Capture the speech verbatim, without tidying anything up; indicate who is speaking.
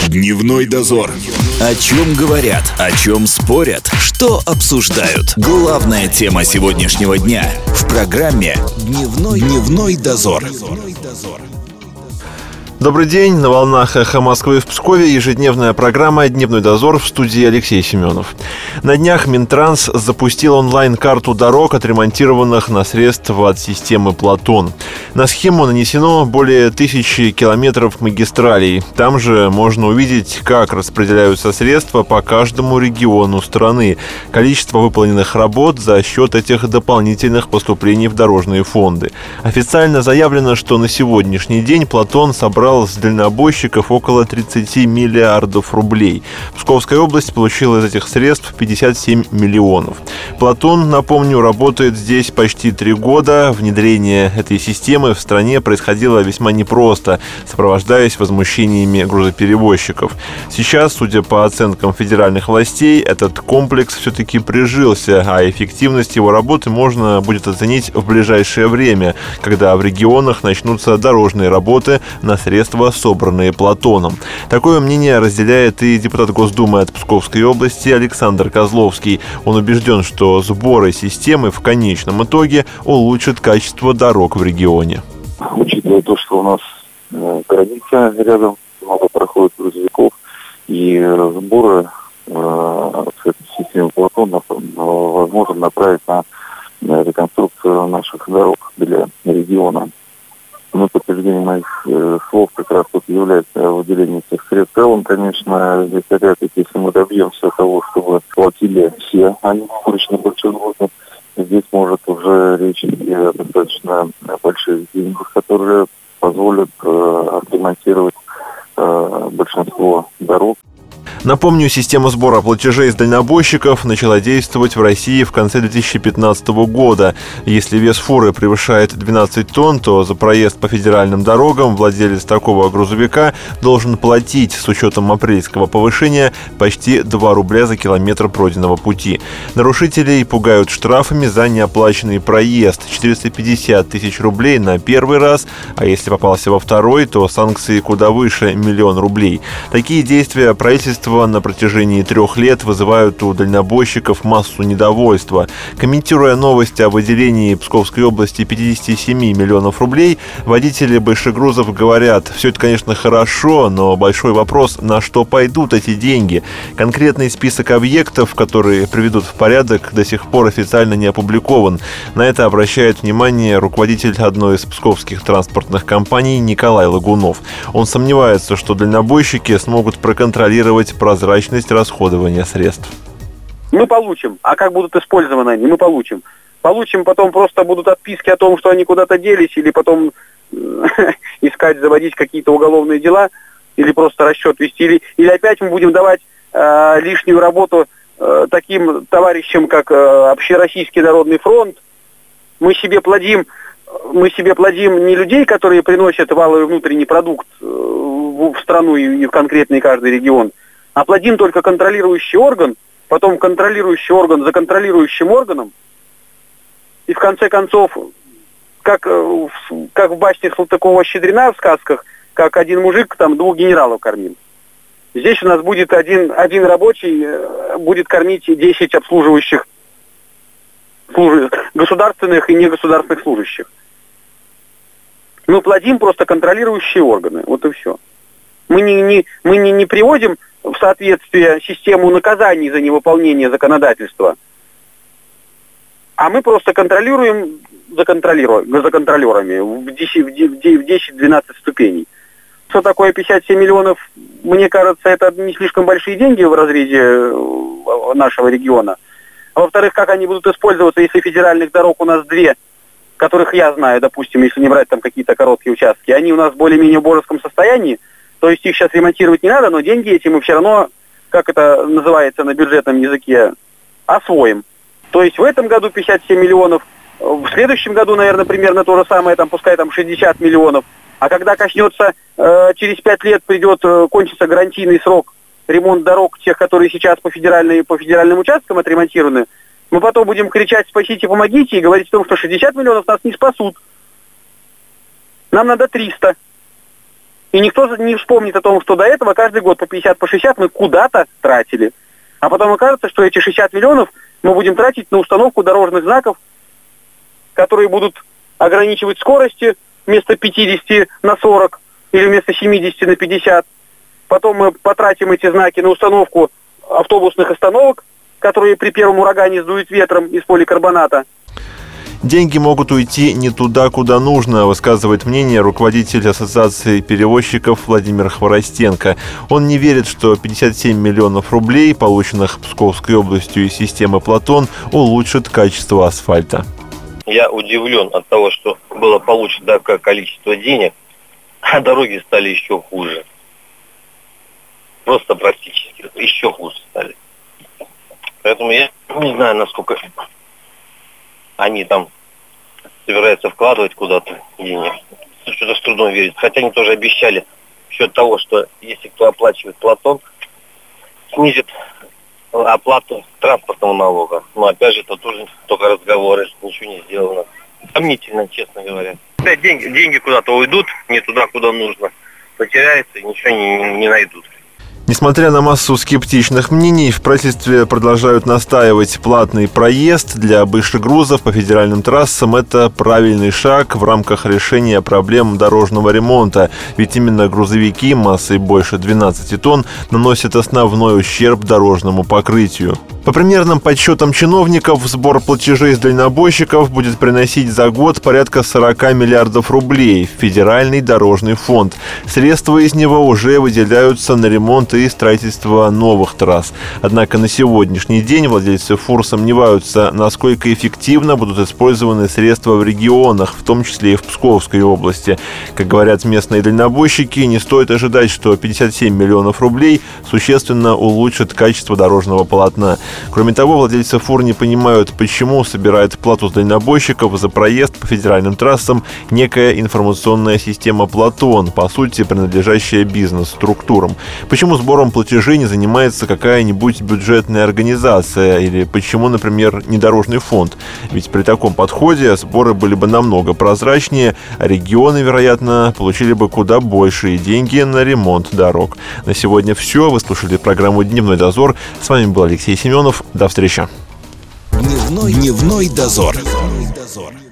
Speaker 1: Дневной дозор. О чем говорят, о чем спорят, что обсуждают. Главная тема сегодняшнего дня в программе «Дневной, Дневной дозор».
Speaker 2: Добрый день, на волнах «Эхо Москвы» в Пскове ежедневная программа «Дневной дозор», в студии Алексей Семенов. На днях Минтранс запустил онлайн-карту дорог, отремонтированных на средства от системы «Платон». На схему нанесено более тысячи километров магистралей. Там же можно увидеть, как распределяются средства по каждому региону страны, количество выполненных работ за счет этих дополнительных поступлений в дорожные фонды. Официально заявлено, что на сегодняшний день «Платон» собрал с дальнобойщиков около тридцать миллиардов рублей. Псковская область получила из этих средств пятьдесят семь миллионов. «Платон», напомню, работает здесь почти три года. Внедрение этой системы в стране происходило весьма непросто, сопровождаясь возмущениями грузоперевозчиков. Сейчас, судя по оценкам федеральных властей, этот комплекс все-таки прижился, а эффективность его работы можно будет оценить в ближайшее время, когда в регионах начнутся дорожные работы на средства, собранные «Платоном». Такое мнение разделяет и депутат Госдумы от Псковской области Александр Козловский. Он убежден, что сборы системы в конечном итоге улучшат качество дорог в регионе.
Speaker 3: Учитывая то, что у нас э, граница рядом, много проходит грузовиков, и сборы э, с этой системы «Платон» возможно направить на, на реконструкцию наших дорог для региона. Ну, подтверждение моих э, слов как раз тут является выделение этих средств. В целом, конечно, здесь опять-таки, если мы добьемся того, чтобы платили все, а не выборочно большой группе, здесь может уже речь идти о достаточно больших деньгах, которые позволят э, отремонтировать э, большинство дорог.
Speaker 2: Напомню, система сбора платежей с дальнобойщиков начала действовать в России в конце две тысячи пятнадцатого года. Если вес фуры превышает двенадцать тонн, то за проезд по федеральным дорогам владелец такого грузовика должен платить с учетом апрельского повышения почти два рубля за километр пройденного пути. Нарушителей пугают штрафами за неоплаченный проезд – четыреста пятьдесят тысяч рублей на первый раз, а если попался во второй, то санкции куда выше – миллион рублей. Такие действия правительства на протяжении трех лет вызывают у дальнобойщиков массу недовольства. Комментируя новость о выделении Псковской области пятьдесят семь миллионов рублей, водители большегрузов говорят: все это, конечно, хорошо, но большой вопрос, на что пойдут эти деньги. Конкретный список объектов, которые приведут в порядок, до сих пор официально не опубликован. На это обращает внимание руководитель одной из псковских транспортных компаний Николай Лагунов. Он сомневается, что дальнобойщики смогут проконтролировать прозрачность расходования средств.
Speaker 4: Мы получим. А как будут использованы они? Мы получим. Получим, потом просто будут отписки о том, что они куда-то делись, или потом искать, заводить какие-то уголовные дела, или просто расчет вести, или, или опять мы будем давать э, лишнюю работу э, таким товарищам, как э, Общероссийский народный фронт. Мы себе плодим, мы себе плодим не людей, которые приносят валовый внутренний продукт э, в страну и, и в конкретный каждый регион, а плодим только контролирующий орган, потом контролирующий орган за контролирующим органом, и в конце концов, как, как в басне Салтыкова-Щедрина в сказках, как один мужик там двух генералов кормил. Здесь у нас будет один, один рабочий, будет кормить десять обслуживающих служ... государственных и негосударственных служащих. Мы плодим просто контролирующие органы, вот и все. Мы не, не, мы не, не приводим в соответствие систему наказаний за невыполнение законодательства, а мы просто контролируем за, контролируем, за контролерами в десять-двенадцать ступеней. Что такое пятьдесят семь миллионов, мне кажется, это не слишком большие деньги в разрезе нашего региона. А во-вторых, как они будут использоваться, если федеральных дорог у нас две, которых я знаю, допустим, если не брать там какие-то короткие участки, они у нас более-менее в божеском состоянии. То есть их сейчас ремонтировать не надо, но деньги эти мы все равно, как это называется на бюджетном языке, освоим. То есть в этом году пятьдесят семь миллионов, в следующем году, наверное, примерно то же самое, там, пускай там шестьдесят миллионов. А когда коснется, э, через пять лет придет, э, кончится гарантийный срок ремонт дорог, тех, которые сейчас по, федеральной, по федеральным участкам отремонтированы, мы потом будем кричать «спасите, помогите» и говорить о том, что шестьдесят миллионов нас не спасут. Нам надо триста. И никто не вспомнит о том, что до этого каждый год по пятьдесят, по шестьдесят мы куда-то тратили. А потом окажется, что эти шестьдесят миллионов мы будем тратить на установку дорожных знаков, которые будут ограничивать скорости вместо пятидесяти на сорок или вместо семидесяти на пятьдесят. Потом мы потратим эти знаки на установку автобусных остановок, которые при первом урагане сдует ветром из поликарбоната.
Speaker 2: Деньги могут уйти не туда, куда нужно, высказывает мнение руководитель Ассоциации перевозчиков Владимир Хворостенко. Он не верит, что пятьдесят семь миллионов рублей, полученных Псковской областью из системы «Платон», улучшит качество асфальта.
Speaker 5: Я удивлен от того, что было получено такое количество денег, а дороги стали еще хуже. Просто практически еще хуже стали. Поэтому я не знаю, насколько они там собираются вкладывать куда-то денег. Что-то с трудом верится. Хотя они тоже обещали счет того, что если кто оплачивает Платон, снизит оплату транспортного налога. Но опять же, это тоже только разговоры, ничего не сделано. Сомнительно, честно говоря. Опять деньги, деньги куда-то уйдут, не туда, куда нужно. Потеряются и ничего не, не найдут.
Speaker 2: Несмотря на массу скептичных мнений, в правительстве продолжают настаивать: платный проезд для большегрузов по федеральным трассам – это правильный шаг в рамках решения проблем дорожного ремонта. Ведь именно грузовики массой больше двенадцати тонн наносят основной ущерб дорожному покрытию. По примерным подсчетам чиновников, сбор платежей с дальнобойщиков будет приносить за год порядка сорока миллиардов рублей в федеральный дорожный фонд. Средства из него уже выделяются на ремонт и строительство новых трасс. Однако на сегодняшний день владельцы фур сомневаются, насколько эффективно будут использованы средства в регионах, в том числе и в Псковской области. Как говорят местные дальнобойщики, не стоит ожидать, что пятьдесят семь миллионов рублей существенно улучшит качество дорожного полотна. Кроме того, владельцы фур не понимают, почему собирает плату с дальнобойщиков за проезд по федеральным трассам некая информационная система «Платон», по сути, принадлежащая бизнес-структурам. Почему сбором платежей не занимается какая-нибудь бюджетная организация, или почему, например, не дорожный фонд? Ведь при таком подходе сборы были бы намного прозрачнее, а регионы, вероятно, получили бы куда большие деньги на ремонт дорог. На сегодня все. Вы слушали программу «Дневной дозор». С вами был Алексей Семенов. До встречи.
Speaker 1: Дневной, дневной дозор.